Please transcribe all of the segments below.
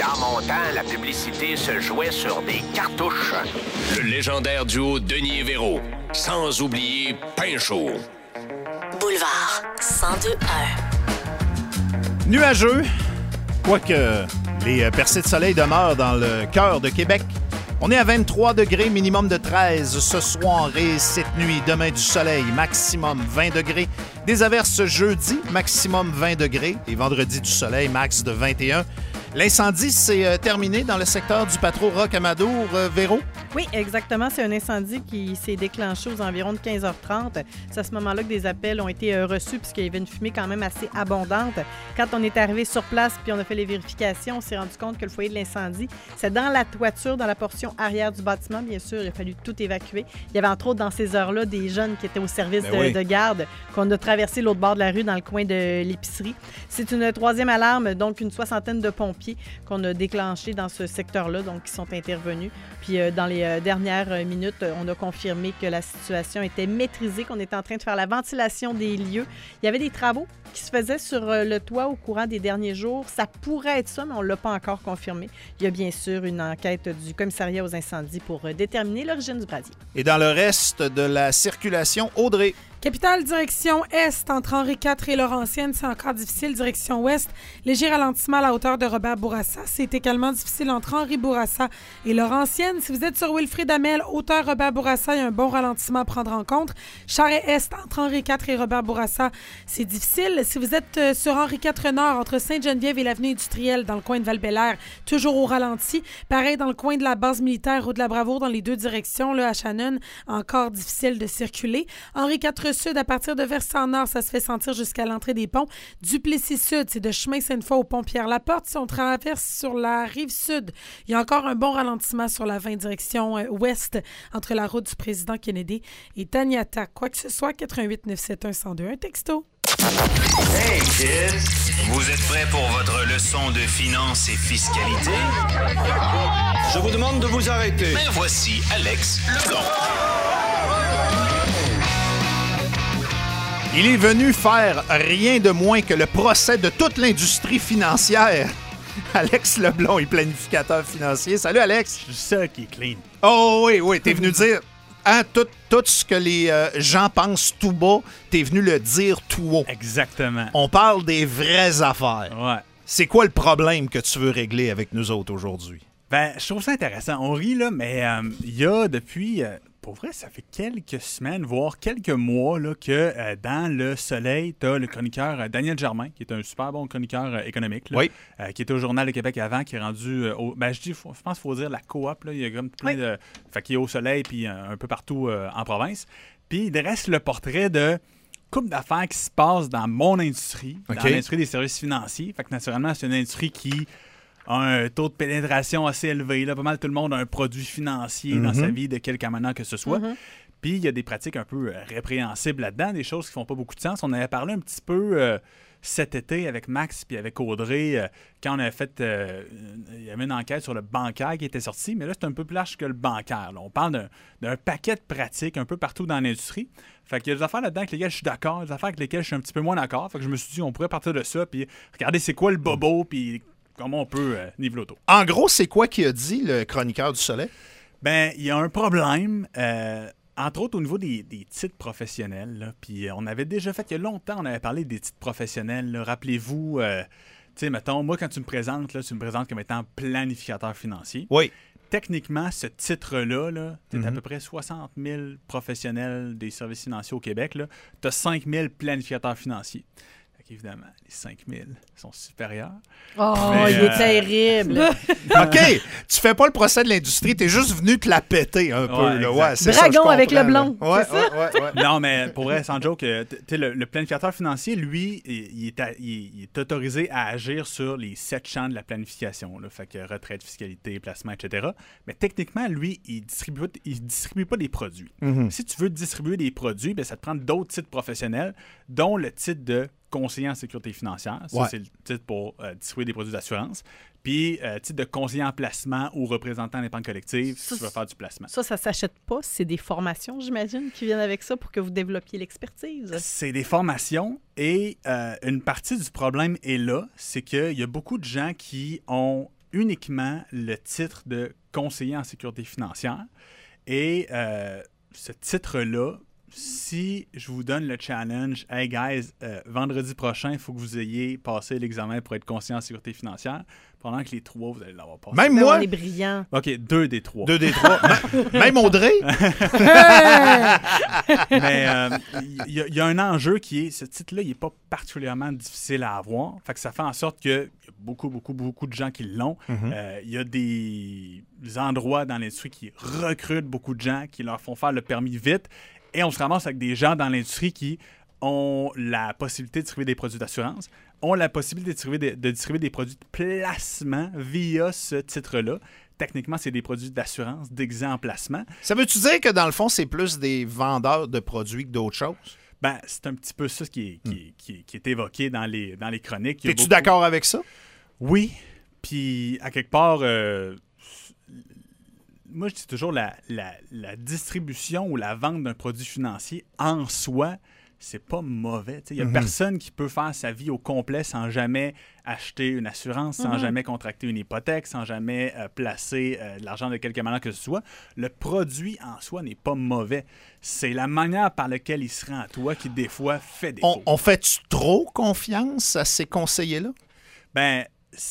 Dans mon temps, la publicité se jouait sur des cartouches. Le légendaire duo Denis et Véro. Sans oublier Pinchot. Boulevard 102.1. Nuageux, quoique les percées de soleil demeurent dans le cœur de Québec. On est à 23 degrés, minimum de 13 ce soir et cette nuit. Demain du soleil, maximum 20 degrés. Des averses jeudi, maximum 20 degrés. Et vendredi du soleil, max de 21. L'incendie s'est terminé dans le secteur du Patro Rocamadour, Véro? Oui, exactement. C'est un incendie qui s'est déclenché aux environs de 15h30. C'est à ce moment-là que des appels ont été reçus puisqu'il y avait une fumée quand même assez abondante. Quand on est arrivé sur place puis on a fait les vérifications, on s'est rendu compte que le foyer de l'incendie, c'est dans la toiture, dans la portion arrière du bâtiment. Bien sûr, il a fallu tout évacuer. Il y avait entre autres dans ces heures-là des jeunes qui étaient au service de garde qu'on a traversé l'autre bord de la rue dans le coin de l'épicerie. C'est une troisième alarme, donc une soixantaine de pompiers qu'on a déclenchés dans ce secteur-là, donc qui sont intervenus. Puis dans les dernières minutes, on a confirmé que la situation était maîtrisée, qu'on était en train de faire la ventilation des lieux. Il y avait des travaux qui se faisaient sur le toit au courant des derniers jours. Ça pourrait être ça, mais on ne l'a pas encore confirmé. Il y a bien sûr une enquête du commissariat aux incendies pour déterminer l'origine du brasier. Et dans le reste de la circulation, Audrey. Capitale, direction Est, entre Henri IV et Laurentienne, c'est encore difficile. Direction Ouest, léger ralentissement à la hauteur de Robert Bourassa. C'est également difficile entre Henri Bourassa et Laurentienne. Si vous êtes sur Wilfrid Hamel, hauteur Robert Bourassa, il y a un bon ralentissement à prendre en compte. Charest-Est, entre Henri IV et Robert Bourassa, c'est difficile. Si vous êtes sur Henri IV Nord, entre Sainte-Geneviève et l'avenue industrielle, dans le coin de Val-Bélair, toujours au ralenti. Pareil dans le coin de la base militaire, route de la Bravoure, dans les deux directions, là, à Shannon, encore difficile de circuler. Henri IV Sud, à partir de Versant-Nord, ça se fait sentir jusqu'à l'entrée des ponts. Duplessis Sud, c'est de chemin Sainte-Foy au pont Pierre-Laporte. Si on traverse sur la rive sud, il y a encore un bon ralentissement sur la 20 direction ouest entre la route du président Kennedy et Taniata. Quoi que ce soit, 88 971 102, un texto. Hey kids, vous êtes prêts pour votre leçon de finance et fiscalité? Je vous demande de vous arrêter. Mais voici Alex Leblanc. Il est venu faire rien de moins que le procès de toute l'industrie financière. Alex Leblanc est planificateur financier. Salut, Alex. C'est ça qui est clean. Oh oui, t'es venu dire tout ce que les gens pensent tout bas, t'es venu le dire tout haut. Exactement. On parle des vraies affaires. Ouais. C'est quoi le problème que tu veux régler avec nous autres aujourd'hui? Ben, je trouve ça intéressant. On rit, là, mais il y a depuis... pour vrai, ça fait quelques semaines, voire quelques mois, là, que dans Le Soleil, tu as le chroniqueur Daniel Germain, qui est un super bon chroniqueur économique, là, oui. Qui était au Journal de Québec avant, qui est rendu... je pense qu'il faut dire la coop. Là, il y a comme plein de... Fait qu'il est au Soleil, puis un peu partout en province. Puis il dresse le portrait de couple d'affaires qui se passent dans mon industrie, dans l'industrie des services financiers. Fait que naturellement, c'est une industrie qui a un taux de pénétration assez élevé. Là. Pas mal tout le monde a un produit financier dans sa vie de quelque manière que ce soit. Puis il y a des pratiques un peu répréhensibles là-dedans, des choses qui font pas beaucoup de sens. On avait parlé un petit peu cet été avec Max puis avec Audrey quand on avait fait... il y avait une enquête sur le bancaire qui était sortie, mais là, c'est un peu plus large que le bancaire. Là. On parle d'un paquet de pratiques un peu partout dans l'industrie. Fait qu'il y a des affaires là-dedans avec lesquelles je suis d'accord, des affaires avec lesquelles je suis un petit peu moins d'accord. Fait que je me suis dit, on pourrait partir de ça, puis regarder c'est quoi le bobo, puis comment on peut niveler autour. En gros, c'est quoi qu'il a dit, le chroniqueur du Soleil? Ben, il y a un problème, entre autres au niveau des titres professionnels. Là, puis on avait déjà fait, il y a longtemps, on avait parlé des titres professionnels. Là. Rappelez-vous, tu sais, mettons, moi, quand tu me présentes comme étant planificateur financier. Oui. Techniquement, ce titre-là, là, tu as à peu près 60 000 professionnels des services financiers au Québec. Tu as 5 000 planificateurs financiers. Évidemment, les 5 000 sont supérieurs. Oh, mais, il est terrible! OK, tu fais pas le procès de l'industrie, t'es juste venu te la péter un peu. Là. Ouais, c'est Dragon ça, avec le blond, ouais, c'est ça? Ouais. Non, mais pour vrai, sans joke, le planificateur financier, lui, il est autorisé à agir sur les 7 champs de la planification. Là, fait que retraite, fiscalité, placement, etc. Mais techniquement, lui, il distribue pas des produits. Si tu veux distribuer des produits, bien, ça te prend d'autres titres professionnels, dont le titre de conseiller en sécurité financière. Ça, c'est le titre pour distribuer des produits d'assurance. Puis, titre de conseiller en placement ou représentant d'épargne collective si tu veux faire du placement. Ça s'achète pas. C'est des formations, j'imagine, qui viennent avec ça pour que vous développiez l'expertise. C'est des formations et une partie du problème est là, c'est qu'il y a beaucoup de gens qui ont uniquement le titre de conseiller en sécurité financière. Et ce titre-là, si je vous donne le challenge, « Hey guys, vendredi prochain, il faut que vous ayez passé l'examen pour être conseiller en sécurité financière », pendant que les 3, vous allez l'avoir passé. Même moi? On est brillants. OK, 2 des 3. 2 des 3. Même Audrey? Mais il y a un enjeu qui est, ce titre-là, il n'est pas particulièrement difficile à avoir. Fait que ça fait en sorte qu'il y a beaucoup de gens qui l'ont. Il y a des endroits dans l'industrie qui recrutent beaucoup de gens, qui leur font faire le permis vite. Et on se ramasse avec des gens dans l'industrie qui ont la possibilité de distribuer des produits d'assurance, ont la possibilité de distribuer des produits de placement via ce titre-là. Techniquement, c'est des produits d'assurance déguisés en placement. Ça veut-tu dire que, dans le fond, c'est plus des vendeurs de produits que d'autres choses? Ben, c'est un petit peu ça qui est évoqué dans les chroniques. Es-tu d'accord avec ça? Oui. Puis, à quelque part, moi, je dis toujours la distribution ou la vente d'un produit financier en soi, c'est pas mauvais. Il n'y a personne qui peut faire sa vie au complet sans jamais acheter une assurance, sans jamais contracter une hypothèque, sans jamais placer de l'argent de quelque manière que ce soit. Le produit en soi n'est pas mauvais. C'est la manière par laquelle il se rend à toi qui, des fois, fait défaut. On fait-tu trop confiance à ces conseillers-là? Ben,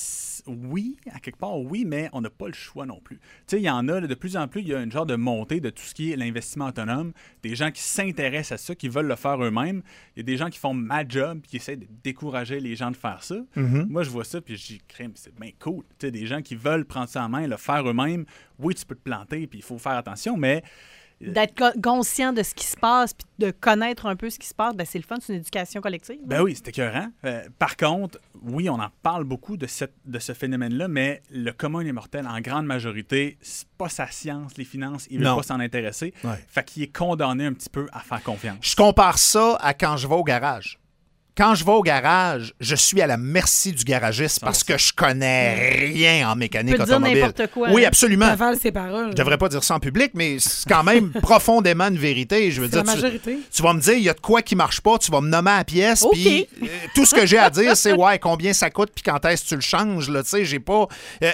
oui, à quelque part, oui, mais on n'a pas le choix non plus. Tu sais, il y en a, là, de plus en plus, il y a une genre de montée de tout ce qui est l'investissement autonome, des gens qui s'intéressent à ça, qui veulent le faire eux-mêmes. Il y a des gens qui font ma job, qui essaient de décourager les gens de faire ça. Moi, je vois ça, puis je dis, crème, c'est bien cool. Tu sais, des gens qui veulent prendre ça en main, le faire eux-mêmes. Oui, tu peux te planter, puis il faut faire attention, mais... D'être conscient de ce qui se passe puis de connaître un peu ce qui se passe, ben c'est le fun, c'est une éducation collective. Ben oui, c'est écœurant. Par contre, oui, on en parle beaucoup de ce phénomène-là, mais le commun des mortels, en grande majorité, c'est pas sa science, les finances, il veut pas s'en intéresser. Ouais. Fait qu'il est condamné un petit peu à faire confiance. Je compare ça à quand je vais au garage. Quand je vais au garage, je suis à la merci du garagiste parce que je connais rien en mécanique automobile. Dire n'importe quoi. Oui, absolument. Avale ses paroles. Je devrais pas dire ça en public, mais c'est quand même profondément une vérité. Je veux dire, la majorité. Tu vas me dire, il y a de quoi qui marche pas, tu vas me nommer à la pièce, puis tout ce que j'ai à dire, c'est combien ça coûte, puis quand est-ce que tu le changes. Là, tu sais, j'ai pas.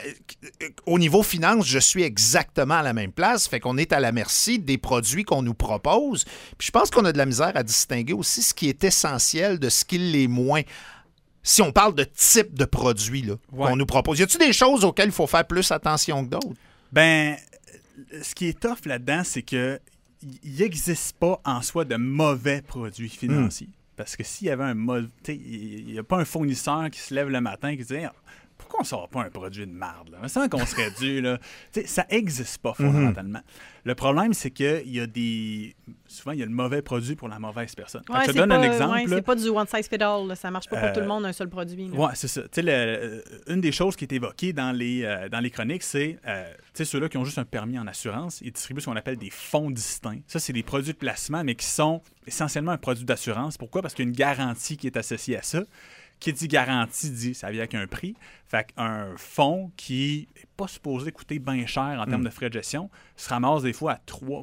Au niveau finance, je suis exactement à la même place. Fait qu'on est à la merci des produits qu'on nous propose. Puis je pense qu'on a de la misère à distinguer aussi ce qui est essentiel de ce qui l'est moins. Si on parle de type de produit là, qu'on nous propose, y a-t-il des choses auxquelles il faut faire plus attention que d'autres? Ben, ce qui est tough là-dedans, c'est que il n'existe pas en soi de mauvais produits financiers. Parce que s'il y avait il n'y a pas un fournisseur qui se lève le matin et qui dit pourquoi on ne sort pas un produit de marde? Là? Ça qu'on serait dû. Là. Ça n'existe pas fondamentalement. Le problème, c'est qu'il y a souvent, il y a le mauvais produit pour la mauvaise personne. Ouais, je te donne un exemple. Ouais, c'est pas du one size fit all. Là. Ça ne marche pas pour tout le monde, un seul produit. Oui, c'est ça. Une des choses qui est évoquée dans les chroniques, c'est ceux-là qui ont juste un permis en assurance, ils distribuent ce qu'on appelle des fonds distincts. Ça, c'est des produits de placement, mais qui sont essentiellement un produit d'assurance. Pourquoi? Parce qu'il y a une garantie qui est associée à ça. Qui dit garantie dit ça vient avec un prix. Fait qu'un fonds qui n'est pas supposé coûter bien cher en termes de frais de gestion se ramasse des fois à 3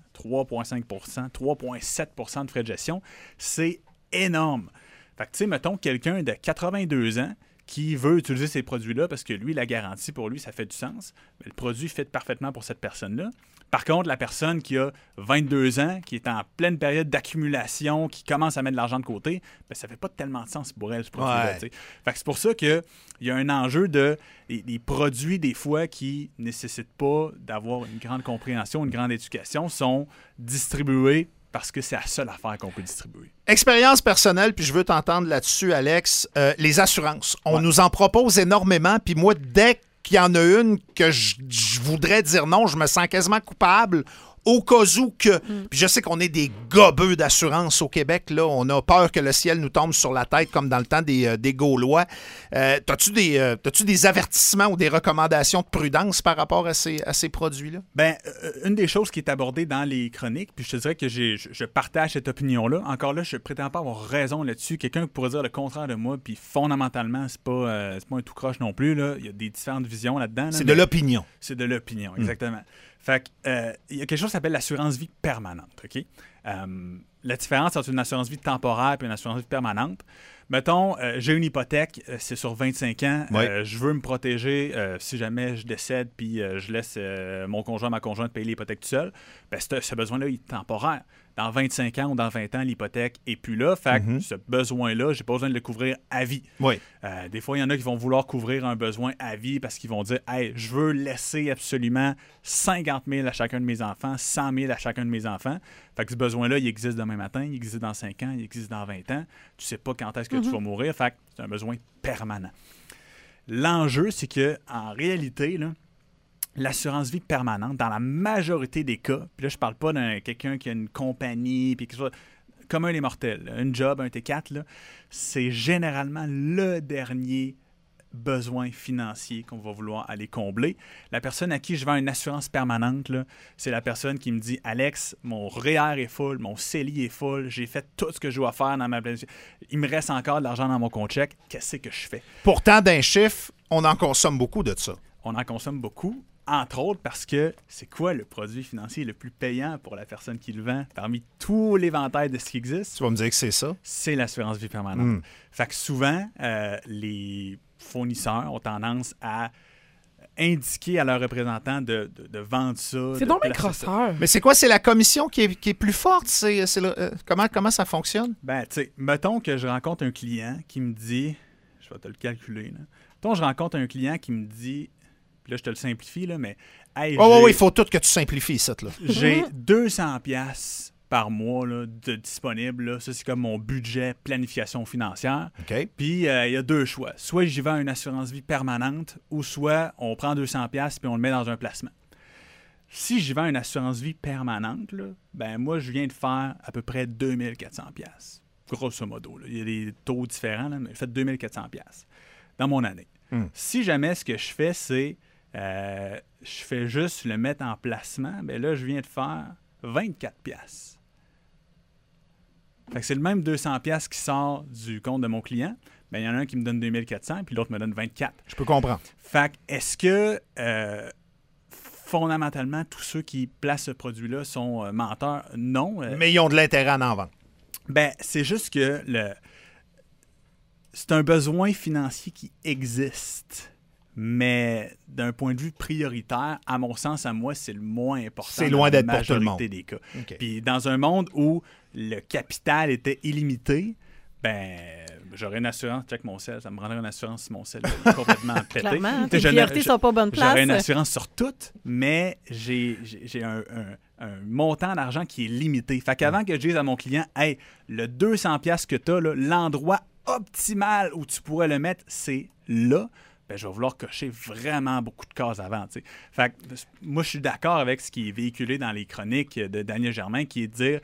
3,5 3,7 de frais de gestion. C'est énorme. Fait que, tu sais, mettons quelqu'un de 82 ans qui veut utiliser ces produits-là parce que lui, la garantie, pour lui, ça fait du sens. Mais le produit fit parfaitement pour cette personne-là. Par contre, la personne qui a 22 ans, qui est en pleine période d'accumulation, qui commence à mettre de l'argent de côté, ben, ça fait pas tellement de sens pour elle, ce produit-là. Fait que c'est pour ça qu'il y a un enjeu des produits, des fois, qui ne nécessitent pas d'avoir une grande compréhension, une grande éducation, sont distribués parce que c'est la seule affaire qu'on peut distribuer. Expérience personnelle, puis je veux t'entendre là-dessus, Alex. Les assurances, on nous en propose énormément, puis moi, dès qu'il y en a une que je voudrais dire non, je me sens quasiment coupable au cas où que... Puis je sais qu'on est des gobeux d'assurance au Québec, là. On a peur que le ciel nous tombe sur la tête comme dans le temps des Gaulois. T'as-tu des avertissements ou des recommandations de prudence par rapport à ces produits-là? Bien, une des choses qui est abordée dans les chroniques, puis je te dirais que je partage cette opinion-là. Encore là, je ne prétends pas avoir raison là-dessus. Quelqu'un pourrait dire le contraire de moi, puis fondamentalement, c'est pas un tout croche non plus. Là. Il y a des différentes visions là-dedans. Là, c'est de l'opinion. C'est de l'opinion, exactement. Fait que, il y a quelque chose qui s'appelle l'assurance vie permanente, OK? La différence entre une assurance vie temporaire et une assurance vie permanente. Mettons, j'ai une hypothèque, c'est sur 25 ans. Je veux me protéger si jamais je décède puis je laisse mon conjoint, ma conjointe payer l'hypothèque tout seul. Ben, ce besoin-là, il est temporaire. Dans 25 ans ou dans 20 ans, l'hypothèque n'est plus là. Fait que ce besoin-là, j'ai pas besoin de le couvrir à vie. Des fois, il y en a qui vont vouloir couvrir un besoin à vie parce qu'ils vont dire « Hey, je veux laisser absolument 50 000 à chacun de mes enfants, 100 000 à chacun de mes enfants. » Fait que ce besoin-là, il existe demain matin, il existe dans 5 ans, il existe dans 20 ans. Tu sais pas quand est-ce que tu vas mourir. Fait que c'est un besoin permanent. L'enjeu, c'est qu'en réalité, là, l'assurance vie permanente, dans la majorité des cas, puis là, je parle pas d'un quelqu'un qui a une compagnie, puis quelque chose commun les mortels, un job, un T4, là, c'est généralement le dernier besoin financier qu'on va vouloir aller combler. La personne à qui je vends une assurance permanente, là, c'est la personne qui me dit « Alex, mon REER est full, mon CELI est full, j'ai fait tout ce que je dois faire dans ma planification. Il me reste encore de l'argent dans mon compte chèque. Qu'est-ce que je fais? » Pourtant, d'un chiffre, on en consomme beaucoup de ça. On en consomme beaucoup. Entre autres parce que c'est quoi le produit financier le plus payant pour la personne qui le vend parmi tous l'éventail de ce qui existe? Tu vas me dire que c'est ça? C'est l'assurance vie permanente. Fait que souvent, les fournisseurs ont tendance à indiquer à leurs représentants de vendre ça. C'est donc un crosseur. Mais c'est quoi? C'est la commission qui est plus forte? Comment ça fonctionne? Ben, tu sais, mettons que je rencontre un client qui me dit, je vais te le calculer, là. Mettons je rencontre un client qui me dit, là, je te le simplifie, là, mais... Hey, il faut tout que tu simplifies ça. Là. J'ai 200$ par mois là, de disponible. Là. Ça, c'est comme mon budget planification financière. Okay. Puis, il y a deux choix. Soit j'y vends une assurance vie permanente ou soit on prend 200$ puis on le met dans un placement. Si j'y vends une assurance vie permanente, là, ben moi, je viens de faire à peu près 2400$. Grosso modo. Là. Il y a des taux différents, là, mais je fais 2400$ dans mon année. Si jamais ce que je fais, c'est... je fais juste le mettre en placement, bien là, je viens de faire 24$. Fait que c'est le même 200$ qui sort du compte de mon client. Bien, il y en a un qui me donne 2400$, puis l'autre me donne 24$. Je peux comprendre. Fait que est-ce que, fondamentalement, tous ceux qui placent ce produit-là sont menteurs? Non. Mais ils ont de l'intérêt à en vendre. Ben, c'est juste que c'est un besoin financier qui existe. Mais d'un point de vue prioritaire, à mon sens, à moi, c'est le moins important. C'est loin d'être pour tout le monde. Dans la majorité des cas. Okay. Puis dans un monde où le capital était illimité, ben j'aurais une assurance. Check mon sel, ça me rendrait une assurance si mon sel est complètement pété. Clairement, tes priorités sont pas bonne place. J'aurais une assurance sur toutes, mais j'ai un montant d'argent qui est limité. Fait qu'avant que je dise à mon client, hey, le 200$ que tu as, l'endroit optimal où tu pourrais le mettre, c'est là. Ben, je vais vouloir cocher vraiment beaucoup de cases avant. T'sais. Fait que, moi, je suis d'accord avec ce qui est véhiculé dans les chroniques de Daniel Germain, qui est de dire,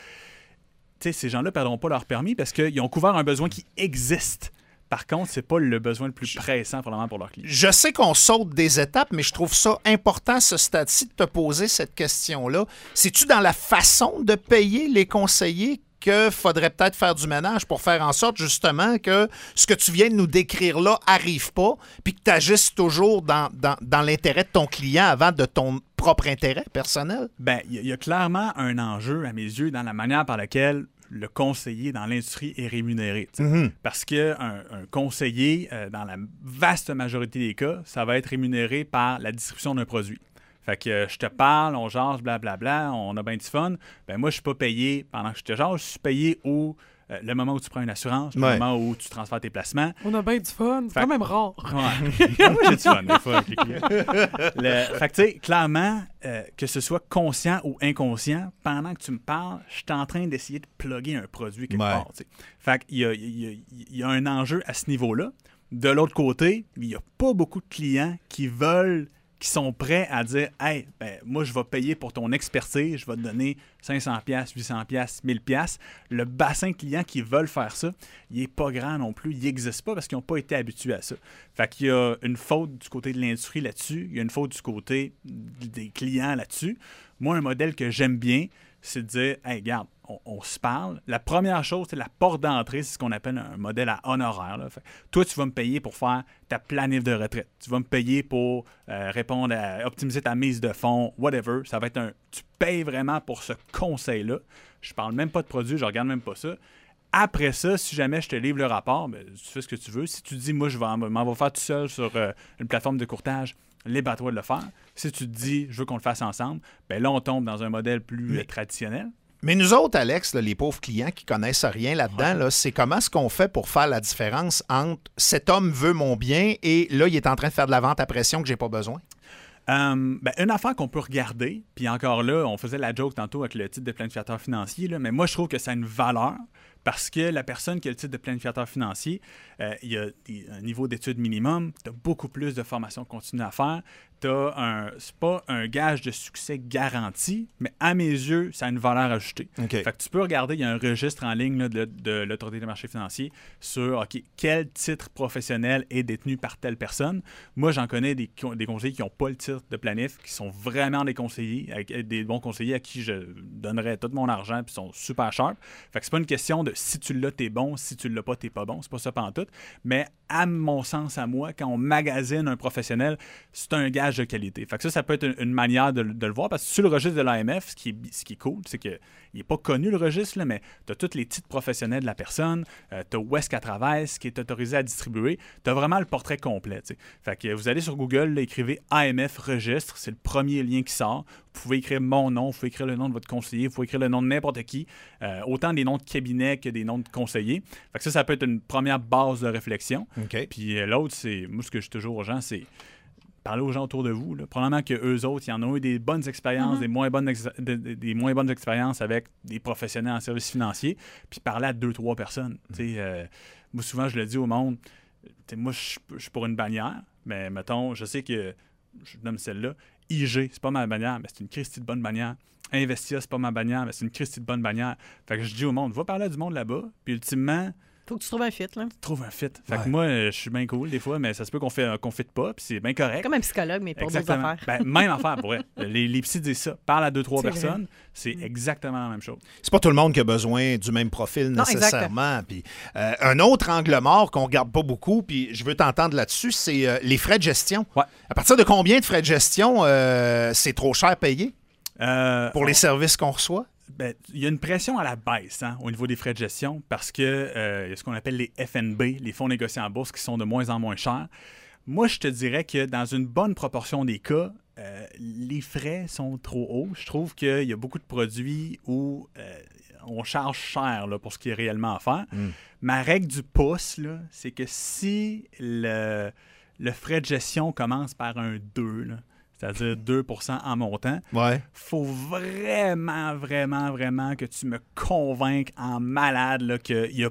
ces gens-là ne perdront pas leur permis parce qu'ils ont couvert un besoin qui existe. Par contre, c'est pas le besoin le plus pressant probablement pour leurs clients. Je sais qu'on saute des étapes, mais je trouve ça important, ce stade-ci, de te poser cette question-là. C'est-tu dans la façon de payer les conseillers qu'il faudrait peut-être faire du ménage pour faire en sorte, justement, que ce que tu viens de nous décrire là n'arrive pas, puis que tu agisses toujours dans l'intérêt de ton client avant de ton propre intérêt personnel? Bien, il y a clairement un enjeu, à mes yeux, dans la manière par laquelle le conseiller dans l'industrie est rémunéré. Parce qu'un conseiller, dans la vaste majorité des cas, ça va être rémunéré par la distribution d'un produit. Fait que je te parle, on jase, blablabla, on a bien du fun. Ben moi, je suis pas payé pendant que je te jase, je suis payé le moment où tu prends une assurance, le moment où tu transfères tes placements. On a bien du fun, c'est quand même rare. Ouais. Moi, j'ai du fun des fois avec les clients. Fait que tu sais, clairement, que ce soit conscient ou inconscient, pendant que tu me parles, je suis en train d'essayer de plugger un produit quelque part. T'sais. Fait qu'il y a un enjeu à ce niveau-là. De l'autre côté, il n'y a pas beaucoup de clients qui sont prêts à dire « Hey, ben, moi, je vais payer pour ton expertise, je vais te donner 500$, 800$, 1000$. » Le bassin de clients qui veulent faire ça, il n'est pas grand non plus. Il n'existe pas parce qu'ils n'ont pas été habitués à ça. Fait qu'il y a une faute du côté de l'industrie là-dessus. Il y a une faute du côté des clients là-dessus. Moi, un modèle que j'aime bien, c'est de dire, hey, regarde, on se parle. La première chose, c'est la porte d'entrée, c'est ce qu'on appelle un modèle à honoraire. Là. Fait, toi, tu vas me payer pour faire ta planif de retraite. Tu vas me payer pour répondre à optimiser ta mise de fonds, whatever. Ça va être tu payes vraiment pour ce conseil-là. Je parle même pas de produit, je regarde même pas ça. Après ça, si jamais je te livre le rapport, ben, tu fais ce que tu veux. Si tu dis, moi, je m'en vais faire tout seul sur une plateforme de courtage, libre à toi de le faire. Si tu te dis, je veux qu'on le fasse ensemble, ben là, on tombe dans un modèle plus traditionnel. Mais nous autres, Alex, là, les pauvres clients qui connaissent rien là-dedans, là, c'est comment est-ce qu'on fait pour faire la différence entre cet homme veut mon bien et là, il est en train de faire de la vente à pression que j'ai pas besoin? Une affaire qu'on peut regarder, puis encore là, on faisait la joke tantôt avec le titre de planificateur financier, là, mais moi, je trouve que ça a une valeur parce que la personne qui a le titre de planificateur financier, il y a un niveau d'études minimum, tu as beaucoup plus de formation continue à faire. C'est pas un gage de succès garanti, mais à mes yeux, ça a une valeur ajoutée. Okay. Fait que tu peux regarder, il y a un registre en ligne là, de l'Autorité des marchés financiers sur quel titre professionnel est détenu par telle personne. Moi, j'en connais des conseillers qui n'ont pas le titre de planif, qui sont vraiment des conseillers, avec des bons conseillers à qui je donnerais tout mon argent, puis sont super sharp. Fait que c'est pas une question de si tu l'as, t'es bon, si tu l'as pas, t'es pas bon. C'est pas ça pantoute. Mais à mon sens, à moi, quand on magasine un professionnel, c'est un gage de qualité. Fait que ça peut être une manière de le voir, parce que sur le registre de l'AMF, ce qui est cool, c'est qu'il n'est pas connu le registre, là, mais tu as tous les titres professionnels de la personne, tu as où est-ce qu'elle travaille, ce qui est autorisé à distribuer, tu as vraiment le portrait complet. T'sais. Fait que vous allez sur Google, là, écrivez AMF registre, c'est le premier lien qui sort. Vous pouvez écrire mon nom, vous pouvez écrire le nom de votre conseiller, vous pouvez écrire le nom de n'importe qui, autant des noms de cabinet que des noms de conseillers. Fait que ça peut être une première base de réflexion. Okay. Puis l'autre, c'est, moi, ce que je dis toujours aux gens, c'est parler aux gens autour de vous. Là. Probablement qu'eux autres, ils en ont eu des bonnes expériences, des moins bonnes expériences avec des professionnels en services financiers, puis parler à 2-3 personnes. Moi, souvent, je le dis au monde, moi, je suis pour une bannière, mais mettons, je sais que, je nomme celle-là, IG, c'est pas ma bannière, mais c'est une Christie de bonne bannière. Investia, c'est pas ma bannière, mais c'est une Christie de bonne bannière. Fait que je dis au monde, va parler à du monde là-bas, puis ultimement, faut que tu trouves un fit, là. Trouve un fit. Fait que moi, je suis bien cool des fois, mais ça se peut qu'on fit pas, puis c'est bien correct. Comme un psychologue, mais pour d'autres affaires. Même affaire, pour vrai. Les psys disent ça. Parle à 2-3 personnes, c'est exactement la même chose. C'est pas tout le monde qui a besoin du même profil nécessairement. Puis, un autre angle mort qu'on regarde pas beaucoup, puis je veux t'entendre là-dessus, c'est les frais de gestion. Ouais. À partir de combien de frais de gestion c'est trop cher payé pour les services qu'on reçoit? Il y a une pression à la baisse au niveau des frais de gestion parce que y a ce qu'on appelle les FNB, les fonds négociés en bourse, qui sont de moins en moins chers. Moi, je te dirais que dans une bonne proportion des cas, les frais sont trop hauts. Je trouve qu'il y a beaucoup de produits où on charge cher là, pour ce qui est réellement à faire. Ma règle du pouce, là, c'est que si le frais de gestion commence par un 2, là, c'est-à-dire 2% en montant, faut vraiment, vraiment, vraiment que tu me convainques en malade qu'il n'y a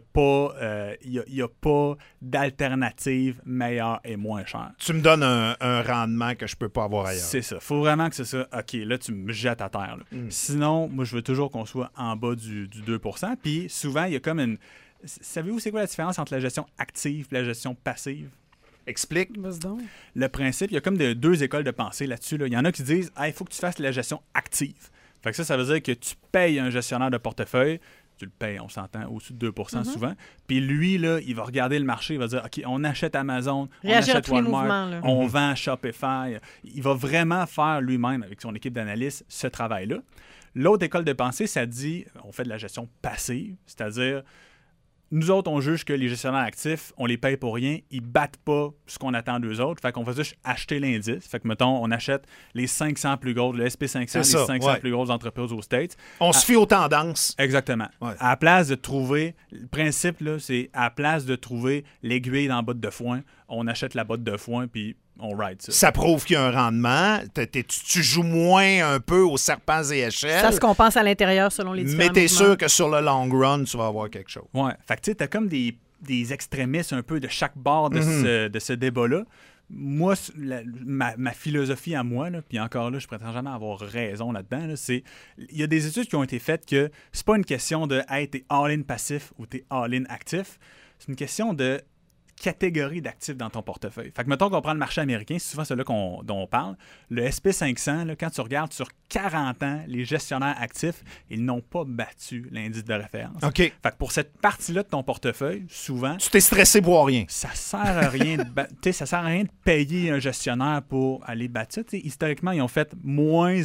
pas d'alternative meilleure et moins chère. Tu me donnes un rendement que je peux pas avoir ailleurs. C'est ça. Faut vraiment que c'est ça. OK, là, tu me jettes à terre. Sinon, moi, je veux toujours qu'on soit en bas du 2%. Puis souvent, il y a comme une... Savez-vous c'est quoi la différence entre la gestion active et la gestion passive? Explique. Le principe, il y a comme deux écoles de pensée là-dessus. Là. Il y en a qui disent il faut que tu fasses la gestion active. Fait que ça veut dire que tu payes un gestionnaire de portefeuille. Tu le payes, on s'entend, au-dessus de 2% souvent. Puis lui, là, il va regarder le marché, il va dire OK, on achète Amazon, on achète Walmart, on vend Shopify. Il va vraiment faire lui-même, avec son équipe d'analystes, ce travail-là. L'autre école de pensée, ça dit on fait de la gestion passive, c'est-à-dire nous autres, on juge que les gestionnaires actifs, on les paye pour rien. Ils battent pas ce qu'on attend d'eux autres. Fait qu'on va juste acheter l'indice. Fait que, mettons, on achète les 500 plus grosses, le SP500, les 500 plus grosses entreprises aux States. On se fie aux tendances. Exactement. Ouais. À la place de trouver, le principe, là, c'est à la place de trouver l'aiguille dans la botte de foin, on achète la botte de foin, puis on ride ça. Ça prouve qu'il y a un rendement. Tu joues moins un peu aux serpents et échelles. Ça se compense à l'intérieur selon les différents mais t'es sûr que sur le long run, tu vas avoir quelque chose. Ouais. Fait que tu sais, t'as comme des extrémistes un peu de chaque bord de ce débat-là. Moi, ma philosophie à moi, puis encore là, je prétends jamais avoir raison là-dedans, là, c'est il y a des études qui ont été faites que c'est pas une question de hey, t'es all-in passif ou t'es all-in actif. C'est une question de catégories d'actifs dans ton portefeuille. Fait que mettons qu'on prend le marché américain, c'est souvent celui dont on parle. Le SP500, là, quand tu regardes sur 40 ans, les gestionnaires actifs, ils n'ont pas battu l'indice de référence. OK. Fait que pour cette partie-là de ton portefeuille, souvent... Tu t'es stressé pour rien. Ça sert à rien de payer un gestionnaire pour aller battre ça. Historiquement, ils ont fait moins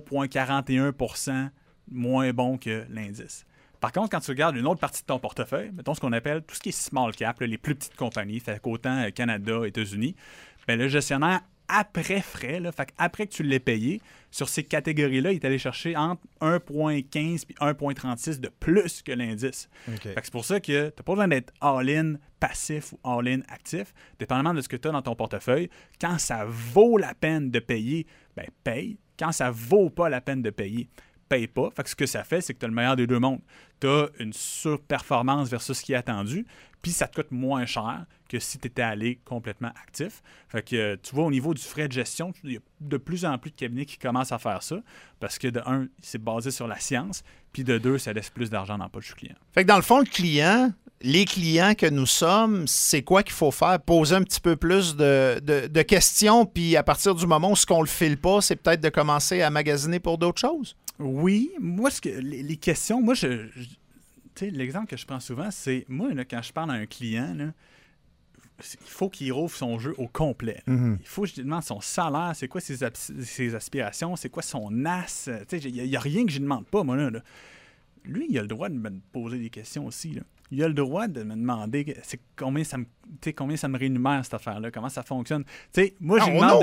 0,41% moins bon que l'indice. Par contre, quand tu regardes une autre partie de ton portefeuille, mettons ce qu'on appelle tout ce qui est small cap, là, les plus petites compagnies, fait qu'autant Canada, États-Unis, bien, le gestionnaire, après frais, là, fait après que tu l'aies payé, sur ces catégories-là, il est allé chercher entre 1,15 et 1,36 de plus que l'indice. Okay. Fait que c'est pour ça que tu n'as pas besoin d'être all-in passif ou all-in actif. Dépendamment de ce que tu as dans ton portefeuille, quand ça vaut la peine de payer, ben paye. Quand ça vaut pas la peine de payer, paye pas. Fait que ce que ça fait, c'est que tu as le meilleur des deux mondes. Tu as une surperformance versus ce qui est attendu, puis ça te coûte moins cher que si tu étais allé complètement actif. Fait que tu vois, au niveau du frais de gestion, il y a de plus en plus de cabinets qui commencent à faire ça parce que de un, c'est basé sur la science, puis de deux, ça laisse plus d'argent dans le poche du client. Fait que dans le fond, les clients que nous sommes, c'est quoi qu'il faut faire? Poser un petit peu plus de questions, puis à partir du moment où ce qu'on le file pas, c'est peut-être de commencer à magasiner pour d'autres choses? Oui. Moi, les questions, moi, tu sais, l'exemple que je prends souvent, c'est, moi, là, quand je parle à un client, là, il faut qu'il rouvre son jeu au complet. Mm-hmm. Il faut que je lui demande son salaire, c'est quoi ses aspirations, c'est quoi son as. Il n'y a rien que je ne demande pas, moi, là. Lui, il a le droit de me poser des questions aussi, là. Il a le droit de me demander combien ça me rémunère, cette affaire-là, comment ça fonctionne. Moi, je lui demande,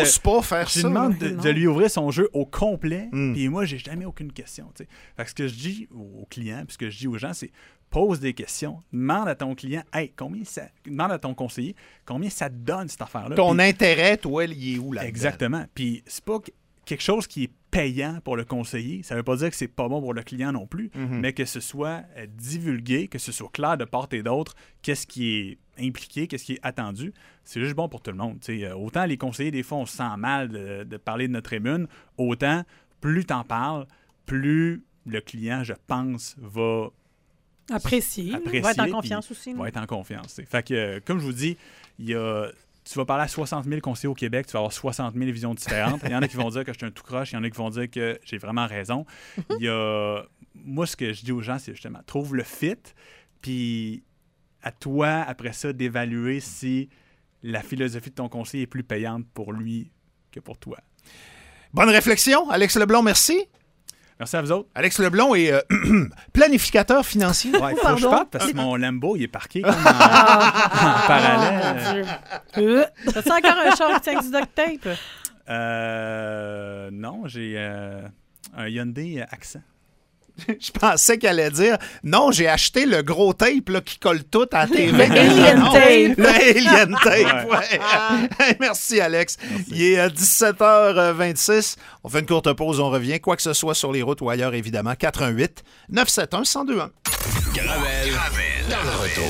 de lui ouvrir son jeu au complet, puis moi, j'ai jamais aucune question. Fait que ce que je dis aux clients, puis ce que je dis aux gens, c'est pose des questions. Demande à ton client, demande à ton conseiller, combien ça te donne, cette affaire-là. Ton intérêt, toi, il est où là-dedans? Exactement. Puis c'est pas quelque chose qui est payant pour le conseiller. Ça ne veut pas dire que c'est pas bon pour le client non plus, mais que ce soit divulgué, que ce soit clair de part et d'autre, qu'est-ce qui est impliqué, qu'est-ce qui est attendu. C'est juste bon pour tout le monde. Autant les conseillers, des fois, on se sent mal de parler de notre émune, autant, plus t'en parles, plus le client, je pense, va apprécier. Va être en confiance aussi. Va être en confiance. Fait que, comme je vous dis, tu vas parler à 60 000 conseillers au Québec, tu vas avoir 60 000 visions différentes. Il y en a qui vont dire que je suis un tout croche, il y en a qui vont dire que j'ai vraiment raison. Moi, ce que je dis aux gens, c'est justement, trouve le fit, puis à toi, après ça, d'évaluer si la philosophie de ton conseiller est plus payante pour lui que pour toi. Bonne réflexion, Alex Leblond, merci. Merci à vous autres. Alex Leblond est planificateur financier. Ouais, il faut que je parte parce que mon Lambo, il est parqué comme en parallèle. T'as-tu encore un char qui tient du duct tape? Non, j'ai un Hyundai Accent. Je pensais qu'elle allait dire non, j'ai acheté le gros tape là, qui colle tout à la TV. Le Alien Tape. Le Alien Tape, ouais. Merci, Alex. Merci. Il est 17h26. On fait une courte pause, on revient. Quoi que ce soit sur les routes ou ailleurs, évidemment. 418 971 1021. Gravel dans le retour.